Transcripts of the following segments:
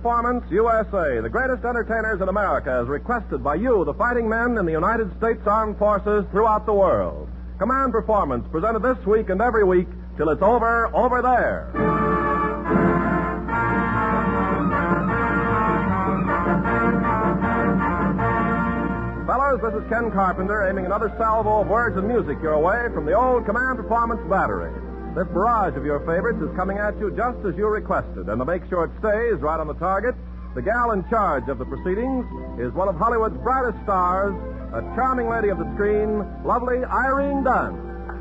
Performance USA, the greatest entertainers in America, as requested by you, the fighting men in the United States Armed Forces throughout the world. Command Performance, presented this week and every week till it's over there. Fellas, this is Ken Carpenter aiming another salvo of words and music your way from the old Command Performance battery. This barrage of your favorites is coming at you just as you requested, and to make sure it stays right on the target, the gal in charge of the proceedings is one of Hollywood's brightest stars, a charming lady of the screen, lovely Irene Dunne.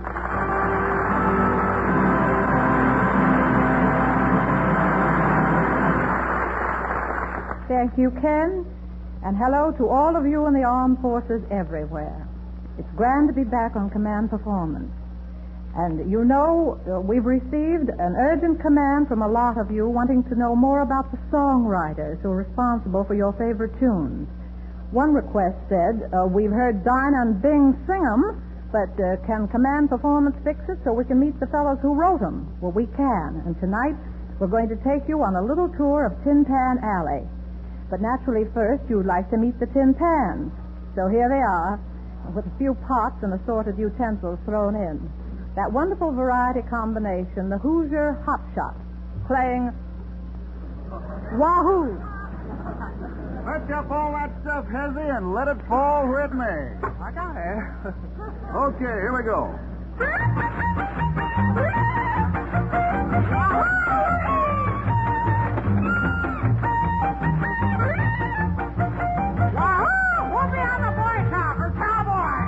Thank you, Ken. And hello to all of you in the armed forces everywhere. It's grand to be back on Command Performance. And you know, we've received an urgent command from a lot of you wanting to know more about the songwriters who are responsible for your favorite tunes. One request said, we've heard Dinah and Bing sing 'em, but can Command Performance fix it so we can meet the fellows who wrote 'em? Well, we can. And tonight, we're going to take you on a little tour of Tin Pan Alley. But naturally, first, you'd like to meet the Tin Pans. So here they are, with a few pots and assorted utensils thrown in. That wonderful variety combination, the Hoosier Hot Shot, playing Wahoo. Let's up all that stuff, Hezzy, and let it fall where it may. I got it. Okay, here we go. Wahoo! We'll be on the Boy Scout or Cowboy.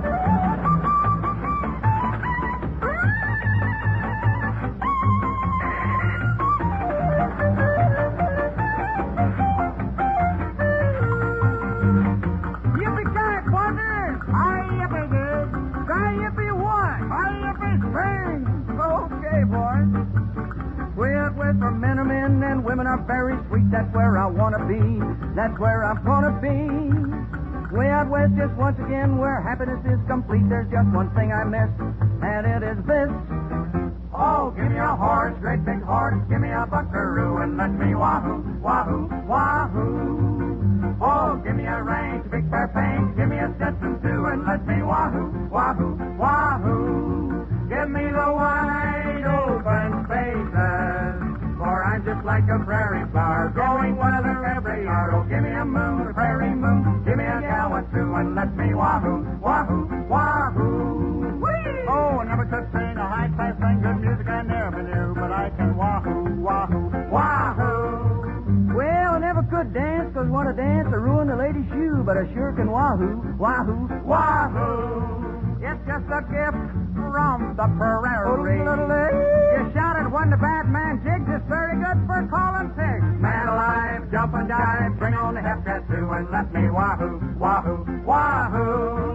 Women are very sweet, that's where I want to be. That's where I want to be. Way out west, just once again, where happiness is complete. There's just one thing I miss, and it is this. Oh, give me a horse, great big horse, give me a buckaroo, and let me wahoo, wahoo, wahoo. Oh, give me a range, big fair paint, give me a Stetson too, and let me wahoo, wahoo, wahoo. Give me the wide open spaces. For I'm just like a prairie flower, growing weather every hour. Oh, give me a moon, a prairie moon, give me a gal or two, and let me wahoo, wahoo, wahoo. Whee! Oh, I never could sing a high-class thing, good music I never knew, but I can wahoo, wahoo, wahoo. Well, I never could dance, 'cause what a dance will ruin the lady's shoe, but I sure can wahoo, wahoo, wahoo. It's just a gift from the prairie. You shouted when the bad man jigs. It's very good for calling pigs. Man alive, jump and dive, bring on the hep cat too, and let me wahoo, wahoo, wahoo.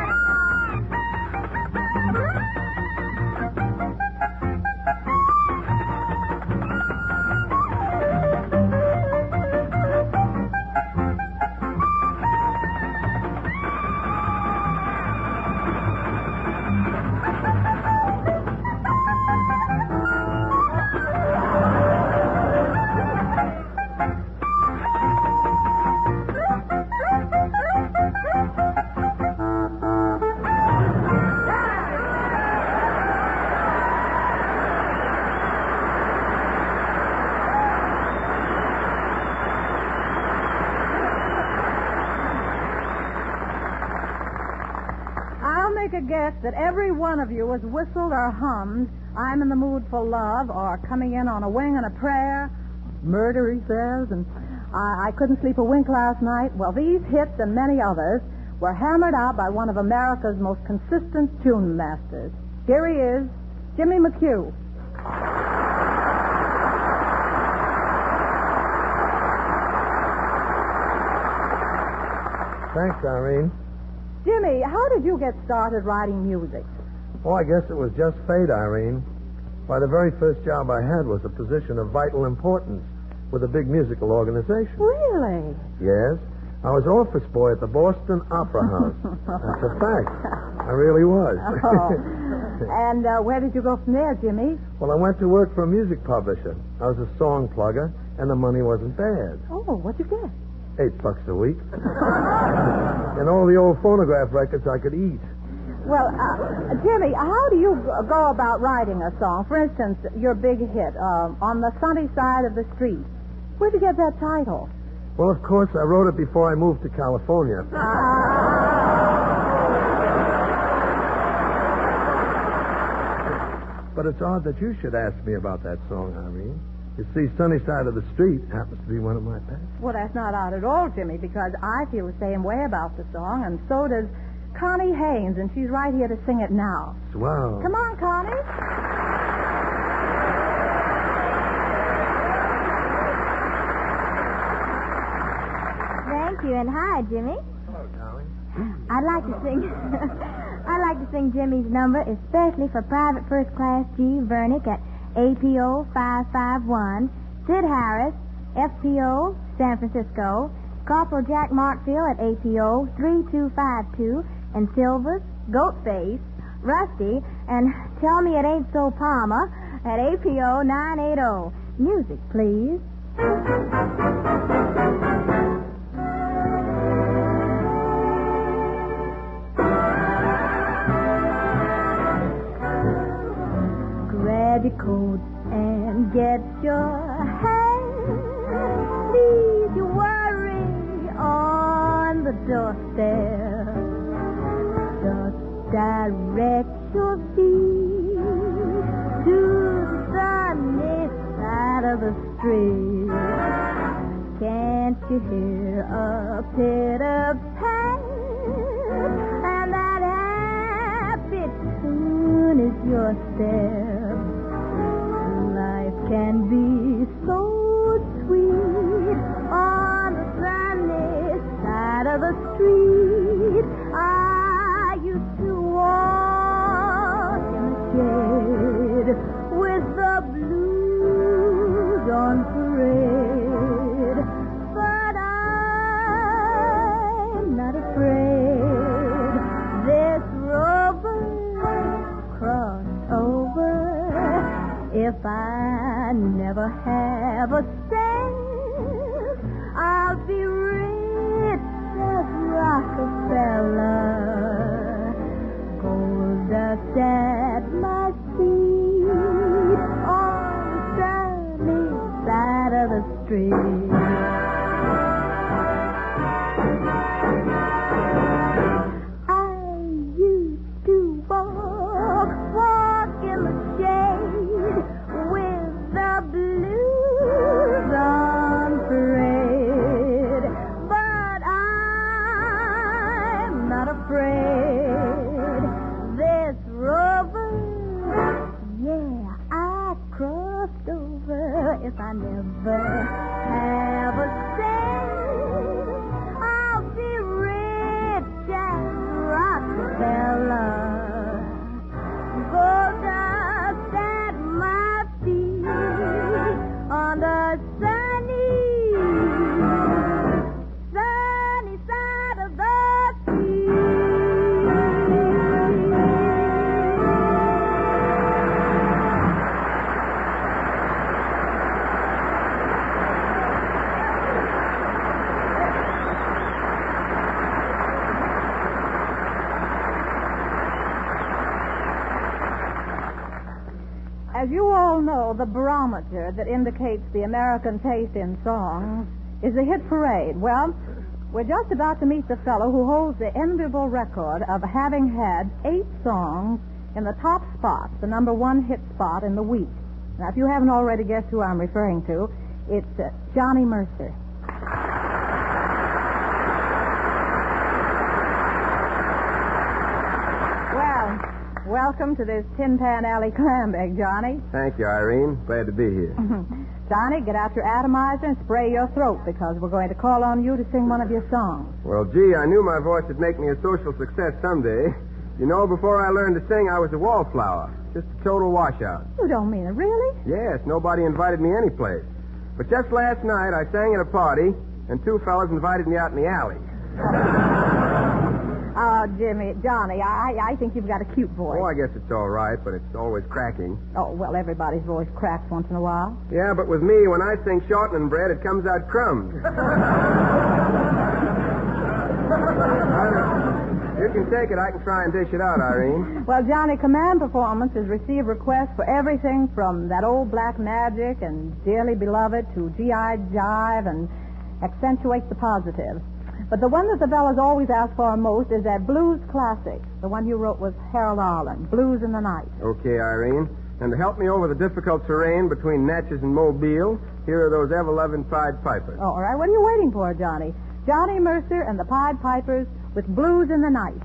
A guess that every one of you has whistled or hummed I'm in the Mood for Love, or Coming In on a Wing and a Prayer, Murder, he says, and I couldn't sleep a wink last night. Well, these hits and many others were hammered out by one of America's most consistent tune masters. Here he is, Jimmy McHugh. Thanks, Irene. Jimmy, how did you get started writing music? Oh, I guess it was just fate, Irene. Why, the very first job I had was a position of vital importance with a big musical organization. Really? Yes. I was office boy at the Boston Opera House. That's a fact. I really was. Oh. And where did you go from there, Jimmy? Well, I went to work for a music publisher. I was a song plugger, and the money wasn't bad. Oh, what'd you get? $8 a week. And all the old phonograph records I could eat. Well, Jimmy, how do you go about writing a song? For instance, your big hit, On the Sunny Side of the Street. Where'd you get that title? Well, of course, I wrote it before I moved to California. But it's odd that you should ask me about that song, Irene. You see, Sunny Side of the Street happens to be one of my pets. Well, that's not odd at all, Jimmy, because I feel the same way about the song, and so does Connie Haynes, and she's right here to sing it now. Swell. Come on, Connie. Thank you, and hi, Jimmy. Hello, darling. I'd like to sing Jimmy's number, especially for Private First Class G. Vernick at APO 551, Sid Harris, FPO, San Francisco, Corporal Jack Markfield at APO 3252, and Silvers, Goatface, Rusty, and Tell Me It Ain't So Palmer at APO 980. Music, please. Grab your coat and get your hand. Leave your worry on the doorstep. Just direct your feet to the sunny side of the street. Can't you hear a pitter-pat? And that happy tune is your step. Life can be so sweet on the sunny side of the street. I used to walk in the shade with the blues on parade, but I'm not afraid. This rover crossed over. If I never have a cent, I'll be rich as Rockefeller. Gold dust at my feet on the sunny side of the street. I used to walk in the shade with the blues on parade, but I'm not afraid. This rover, yeah, I crossed over. If I never have a cent, I'll be rich as Rockefeller. Gold dust at my feet on the sunny side of the As you all know, the barometer that indicates the American taste in songs is the hit parade. Well, we're just about to meet the fellow who holds the enviable record of having had 8 songs in the top spot, the number 1 hit spot in the week. Now, if you haven't already guessed who I'm referring to, it's Johnny Mercer. Welcome to this Tin Pan Alley clam bake, Johnny. Thank you, Irene. Glad to be here. Johnny, get out your atomizer and spray your throat because we're going to call on you to sing one of your songs. Well, gee, I knew my voice would make me a social success someday. You know, before I learned to sing, I was a wallflower. Just a total washout. You don't mean it, really? Yes, nobody invited me anyplace. But just last night, I sang at a party, and 2 fellas invited me out in the alley. Oh, Johnny, I think you've got a cute voice. Oh, I guess it's all right, but it's always cracking. Oh, well, everybody's voice cracks once in a while. Yeah, but with me, when I sing shortening bread, it comes out crumbs. You can take it. I can try and dish it out, Irene. Well, Johnny, Command Performance has received requests for everything from that old Black Magic and Dearly Beloved to G.I. Jive and Accentuate the Positive. But the one that the fellas always ask for most is that blues classic, the one you wrote with Harold Arlen, Blues in the Night. Okay, Irene. And to help me over the difficult terrain between Natchez and Mobile, here are those ever-loving Pied Pipers. Oh, all right. What are you waiting for, Johnny? Johnny Mercer and the Pied Pipers with Blues in the Night.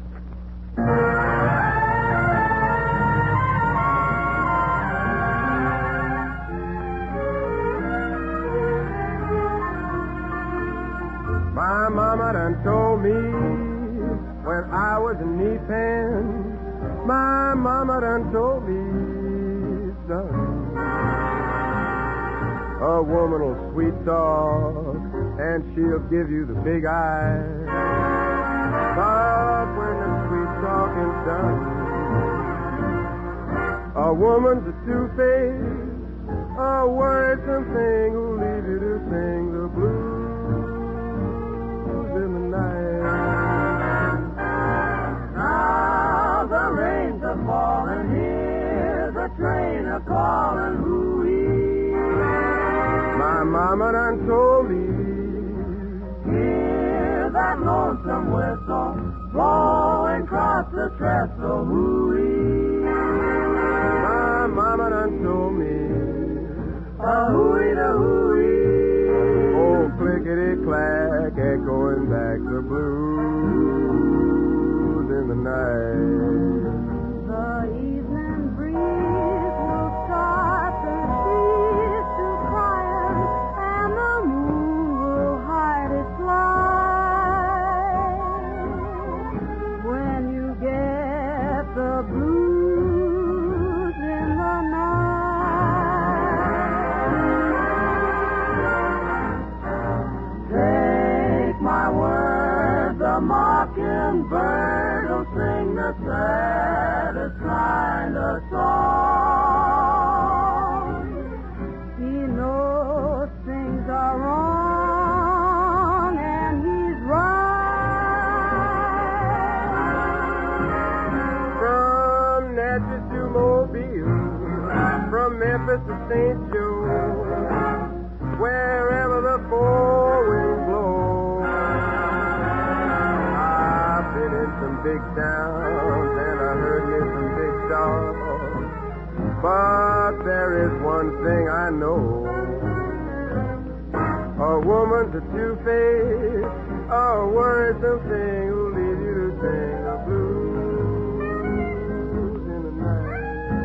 My mama done told me when I was in knee pants. My mama done told me, son, a woman'll sweet talk and she'll give you the big eye. But when the sweet talking's done, a woman's a two-faced, a wordsome thing who'll leave you to sing the blues in the night. Now the rains are falling, here's a train a-calling, hoo-wee. My mama done told me, hear that lonesome whistle blowing across the trestle, hoo-wee. My mama done told me, a-hoo-wee-da-hoo-wee. Oh, clickety-clack, echoing back the blues in the night. The evening breeze will start the trees to crying, and the moon will hide its light. When you get the blues in the night, take my word, the mockingbird will sing the saddest kind of song. He knows things are wrong and he's right. From Natchez to Mobile, from Memphis to St. Joe, wherever the four winds blow. I've been in some big towns and I heard me some big songs, but there is one thing I know. A woman's a two-faced, a wordsome thing who'll lead you to sing the blues in the night.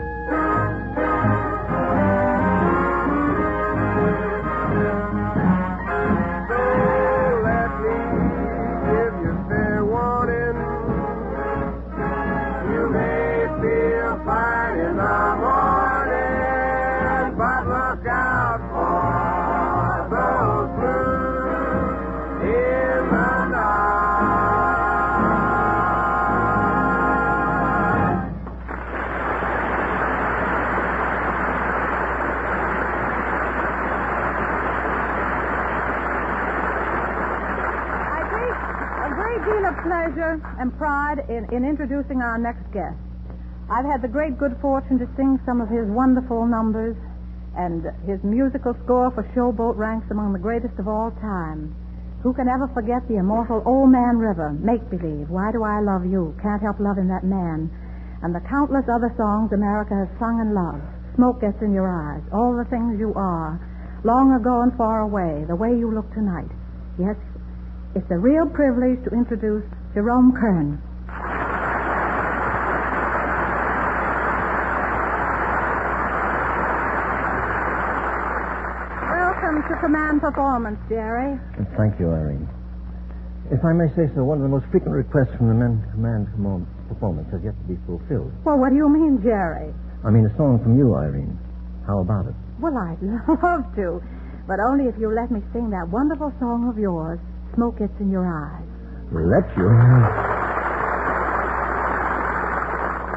So let me give you fair warning. You may feel fine in the morning, but look out for those blues in the night. I take a great deal of pleasure and pride in introducing our next guest. I've had the great good fortune to sing some of his wonderful numbers, and his musical score for Showboat ranks among the greatest of all time. Who can ever forget the immortal Old Man River, Make Believe, Why Do I Love You, Can't Help Loving That Man, and the countless other songs America has sung and loved, Smoke Gets in Your Eyes, All the Things You Are, Long Ago and Far Away, The Way You Look Tonight. Yes, it's a real privilege to introduce Jerome Kern. Welcome to Command Performance, Jerry. Thank you, Irene. If I may say so, one of the most frequent requests from the men Command Performance has yet to be fulfilled. Well, what do you mean, Jerry? I mean a song from you, Irene. How about it? Well, I'd love to, but only if you let me sing that wonderful song of yours, Smoke Gets in Your Eyes. Let you?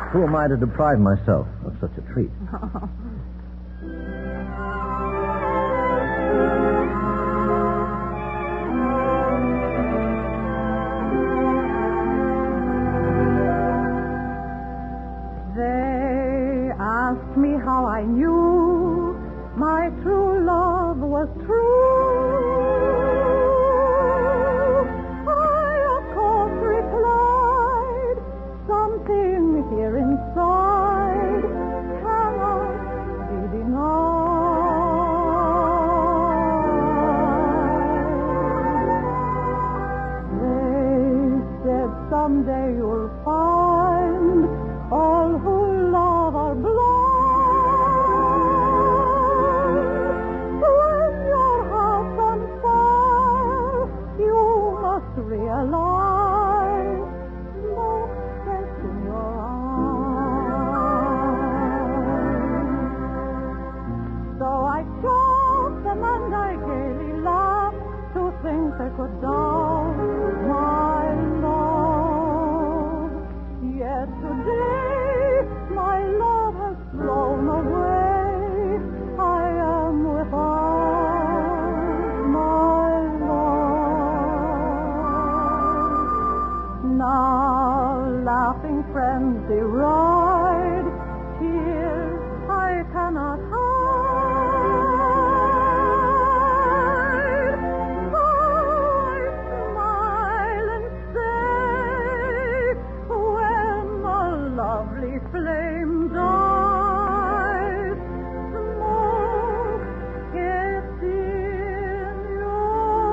Who am I to deprive myself of such a treat? They asked me how I knew my true love was true. I, of course, replied, something here inside cannot be denied. They said someday you'll find all who love are blind. When your heart's on fire, you must realize smoke sets in your eyes. So I choked them and I gaily laughed to think they could doubt my love. Yet today my love has flown away. I am without my love. Now laughing friends deride, tears I cannot hide. I smile and say, when the lovely flame dies, smoke gets in your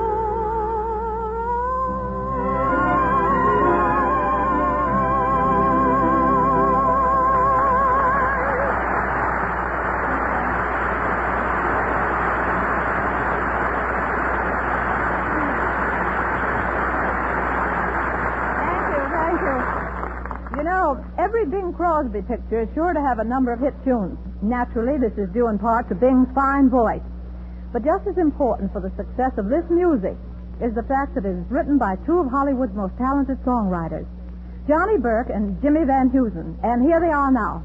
Thank you. You know, every Bing Crosby picture is sure to have a number of hit tunes. Naturally, this is due in part to Bing's fine voice. But just as important for the success of this music is the fact that it is written by two of Hollywood's most talented songwriters, Johnny Burke and Jimmy Van Heusen. And here they are now.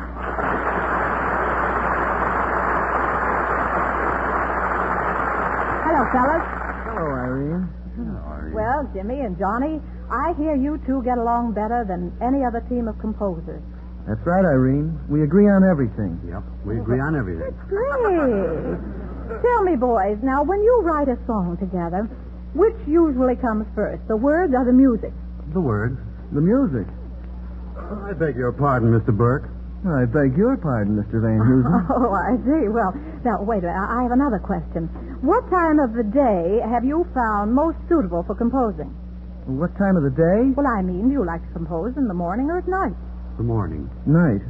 Hello, fellas. Hello, Irene. Well, Jimmy and Johnny, I hear you two get along better than any other team of composers. That's right, Irene. We agree on everything. Yep, we agree on everything. That's great. Tell me, boys, now, when you write a song together, which usually comes first, the words or the music? The words. The music. I beg your pardon, Mr. Burke. I beg your pardon, Mr. Van Heusen. Oh, I see. Well, now, wait a minute. I have another question. What time of the day have you found most suitable for composing? What time of the day? Well, I mean, do you like to compose in the morning or at night? The morning. Night.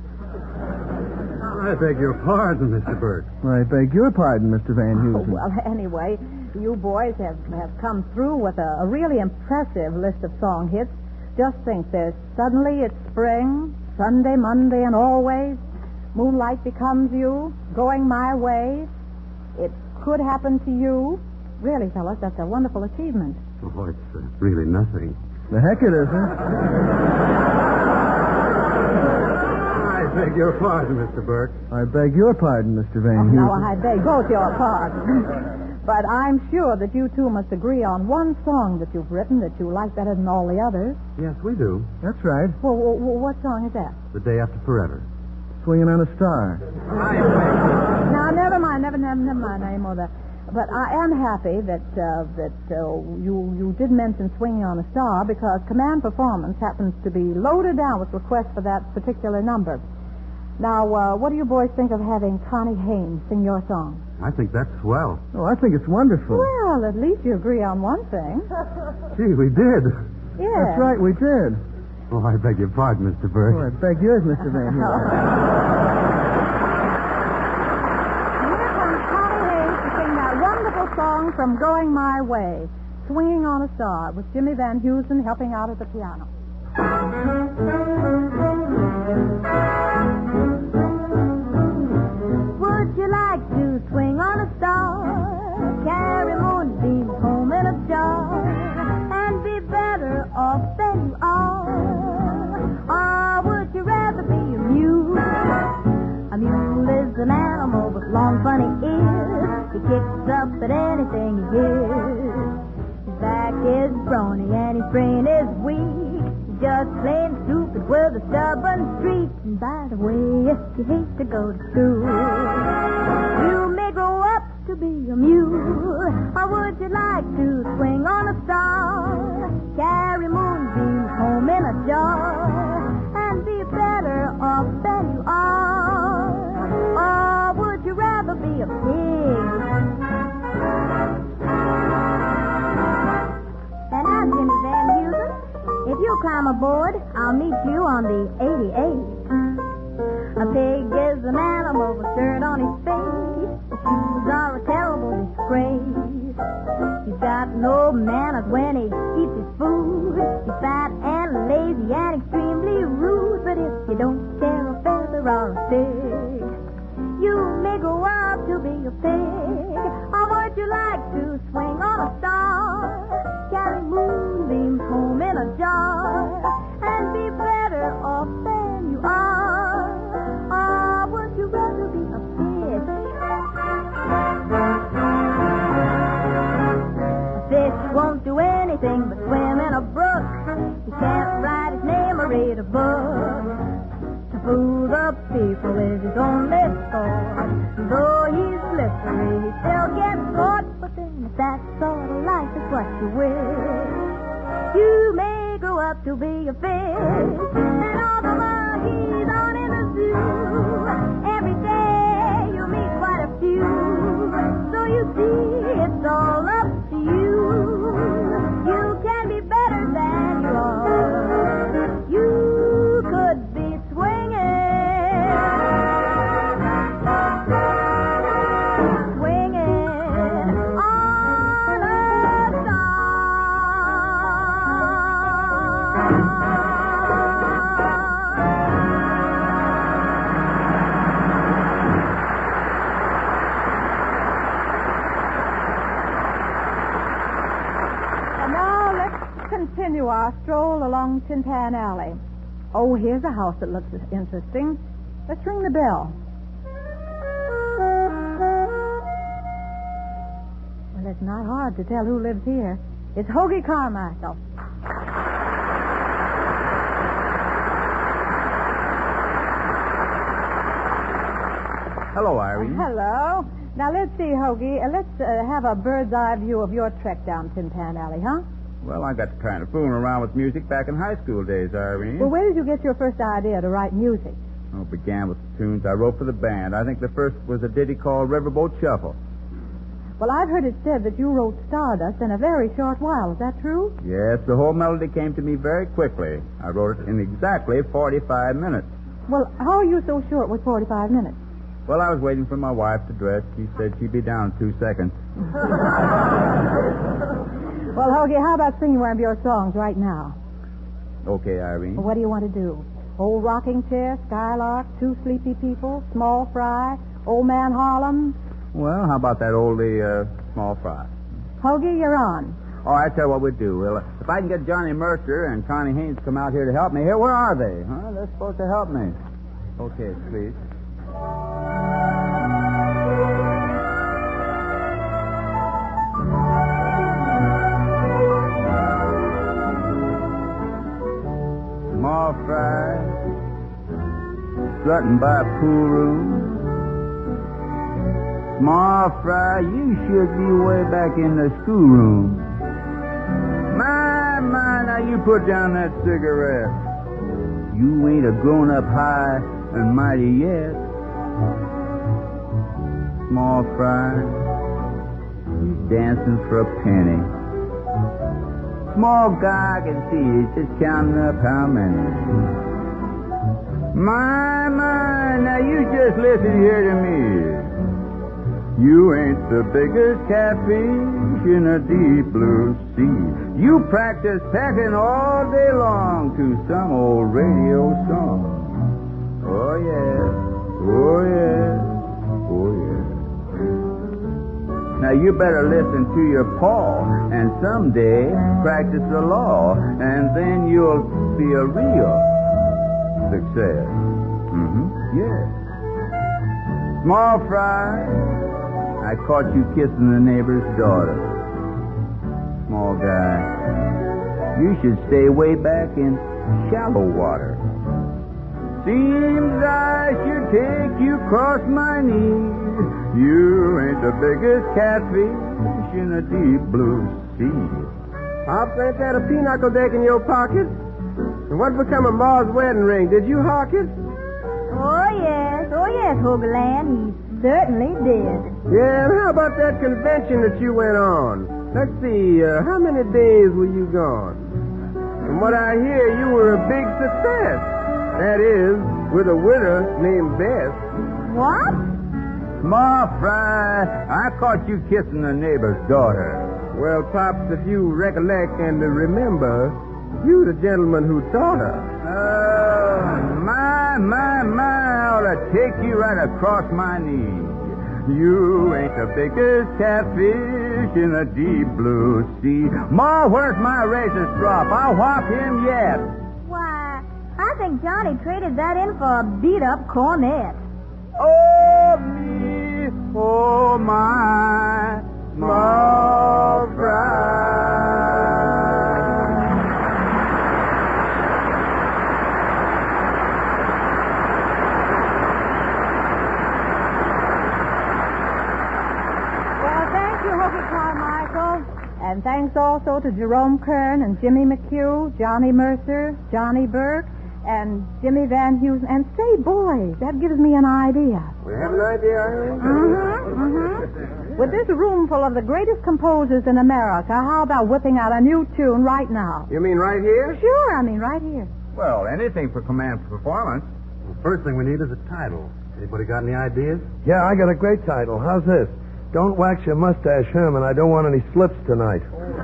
I beg your pardon, Mr. Burke. I beg your pardon, Mr. Van Oh, Heusen. well, anyway, you boys have come through with a really impressive list of song hits. Just think, there's Suddenly It's Spring, Sunday, Monday, and Always, Moonlight Becomes You, Going My Way, It Could Happen to You. Really, fellas, that's a wonderful achievement. Oh, it's really nothing. The heck it isn't. I beg your pardon, Mr. Burke. I beg your pardon, Mr. Van Heusen. Now, I beg both your pardon. But I'm sure that you two must agree on one song that you've written that you like better than all the others. Yes, we do. That's right. Well, what song is that? The Day After Forever. Swinging on a Star. Now, never mind anymore. But I am happy that you did mention Swinging on a Star, because Command Performance happens to be loaded down with requests for that particular number. Now, what do you boys think of having Connie Haynes sing your song? I think that's swell. Oh, I think it's wonderful. Well, at least you agree on one thing. Gee, we did. Yeah. That's right, we did. Oh, I beg your pardon, Mr. Burke. Oh, I beg yours, Mr. Van Heusen. Here comes Connie Haynes to sing that wonderful song from Going My Way, Swinging on a Star, with Jimmy Van Heusen helping out at the piano. Would you like to swing on a star, carry moonbeams home in a jar, and be better off than you are? Or would you rather everything he is. His back is brawny and his brain is weak. He's just plain stupid with a stubborn streak. And by the way, if you hate to go to school, you may grow up to be a mule. Or would you like to swing on a star, carry moonbeams home in a jar, and be better off than you are? Or would you rather be a pig? And now, Jimmy Van Heusen, if you climb aboard, I'll meet you on the 88. A pig is an animal with dirt on his face. His shoes are a terrible disgrace. He's got no manners when he eats his food. He's fat and lazy and extremely rude. But if you don't care a feather or a stick, you may grow up to be a pig. Or would you like to swing on a star, carry moonbeams home in a jar, and be better off than you are? Or would you rather be a fish? A fish won't do anything but swim in a brook. He can't write his name or read a book. To fool the people is his only sport. Though he's slippery, he still gets caught. But then if that sort of life is what you wish, you may grow up to be a fish. And all the monkeys on in the zoo, every day you meet quite a few. So you see, it's all up to you. You can be better than you are. You could be swinging on a star. And now let's continue our stroll along Tin Pan Alley. Oh, here's a house that looks interesting. Let's ring the bell. Well, it's not hard to tell who lives here. It's Hoagie Carmichael. Hello, Irene. Hello. Now, let's see, Hoagie. Let's have a bird's eye view of your trek down Tin Pan Alley, huh? Well, I got to kind of fooling around with music back in high school days, Irene. Well, where did you get your first idea to write music? Oh, began with tunes I wrote for the band. I think the first was a ditty called Riverboat Shuffle. Well, I've heard it said that you wrote Stardust in a very short while. Is that true? Yes, the whole melody came to me very quickly. I wrote it in exactly 45 minutes. Well, how are you so sure it was 45 minutes? Well, I was waiting for my wife to dress. She said she'd be down in 2 seconds. Well, Hoagie, how about singing one of your songs right now? Okay, Irene. Well, what do you want to do? Old Rocking Chair, Skylark, Two Sleepy People, Small Fry, Old Man Harlem? Well, how about that oldie, Small Fry? Hoagie, you're on. Oh, I tell you what we'd do. Well, if I can get Johnny Mercer and Connie Haynes to come out here to help me here, where are they? Huh? They're supposed to help me. Okay, please. Small fry, strutting by pool room. Small fry, you should be way back in the schoolroom. My, now you put down that cigarette. You ain't a grown up high and mighty yet. Small fry, he's dancing for a penny. Small guy can see he's just counting up how many. My, now you just listen here to me. You ain't the biggest catfish in a deep blue sea. You practice pecking all day long to some old radio song. Oh, yeah. Oh, yeah. Oh, yeah. Now, you better listen to your paw and someday practice the law, and then you'll be a real success. Yeah. Small fry, now I caught you kissing the neighbor's daughter. Small guy, you should stay way back in shallow water. Seems I should take you across my knees. You ain't the biggest catfish in the deep blue sea. Pops, ain't that a pinochle deck in your pocket? And what become of Ma's wedding ring? Did you hawk it? Oh, yes, Hoagland. He certainly did. Yeah, and how about that convention that you went on? Let's see, how many days were you gone? From what I hear, you were a big success. That is, with a widow named Bess. What? Ma Fry, I caught you kissing the neighbor's daughter. Well, Pops, if you recollect and remember, you the gentleman who taught her. Oh, my, I ought to take you right across my knees. You ain't the biggest catfish in the deep blue sea. Ma, where's my razor strop? I'll whop him yet. Why, I think Johnny traded that in for a beat-up cornet. Oh, me, oh, my, Ma Fry. And thanks also to Jerome Kern and Jimmy McHugh, Johnny Mercer, Johnny Burke, and Jimmy Van Heusen. And say, boys, that gives me an idea. We have an idea, Irene? With this room full of the greatest composers in America, how about whipping out a new tune right now? You mean right here? Sure, I mean right here. Well, anything for command performance. The first thing we need is a title. Anybody got any ideas? Yeah, I got a great title. How's this? Don't wax your mustache, Herman. I don't want any slips tonight.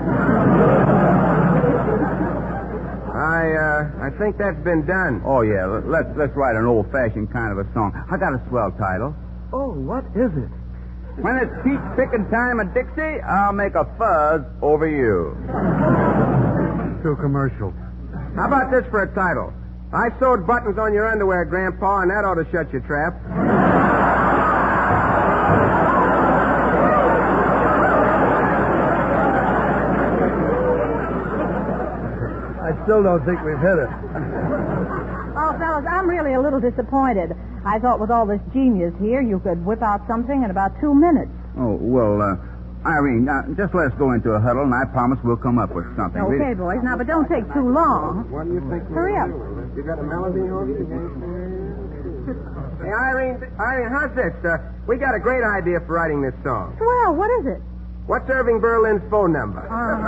I think that's been done. Oh, yeah. Let's write an old-fashioned kind of a song. I got a swell title. Oh, what is it? When it's peach picking time at Dixie, I'll make a fuzz over you. Too commercial. How about this for a title? I sewed buttons on your underwear, Grandpa, and that ought to shut your trap. I still don't think we've hit it. Oh, fellas, I'm really a little disappointed. I thought with all this genius here, you could whip out something in about 2 minutes. Oh, well, Irene, just let us go into a huddle, and I promise we'll come up with something. Okay, boys. Now, but don't take too long. What do you think? Hurry up. You got a melody on it? Hey, Irene, how's this? We got a great idea for writing this song. Well, what is it? What's Irving Berlin's phone number?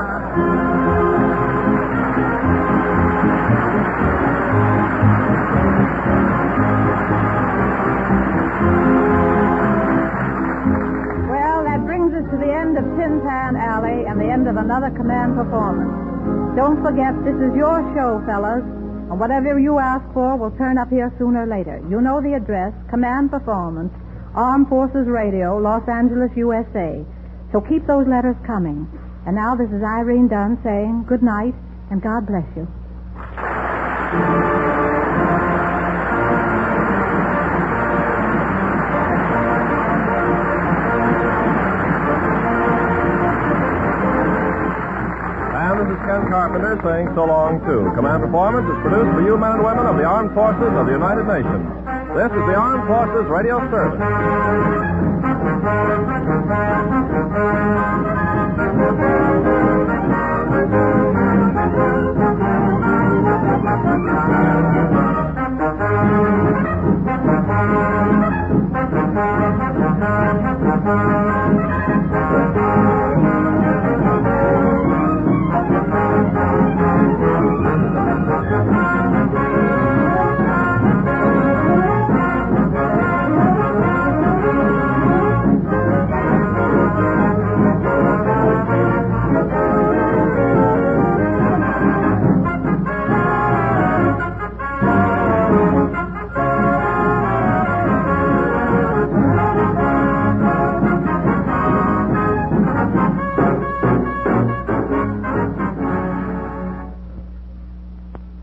To the end of Tin Pan Alley and the end of another command performance. Don't forget, this is your show, fellas, and whatever you ask for will turn up here sooner or later. You know the address, Command Performance, Armed Forces Radio, Los Angeles, USA. So keep those letters coming. And now this is Irene Dunn saying good night and God bless you. Ken Carpenter saying so long, too. Command Performance is produced for you men and women of the Armed Forces of the United Nations. This is the Armed Forces Radio Service.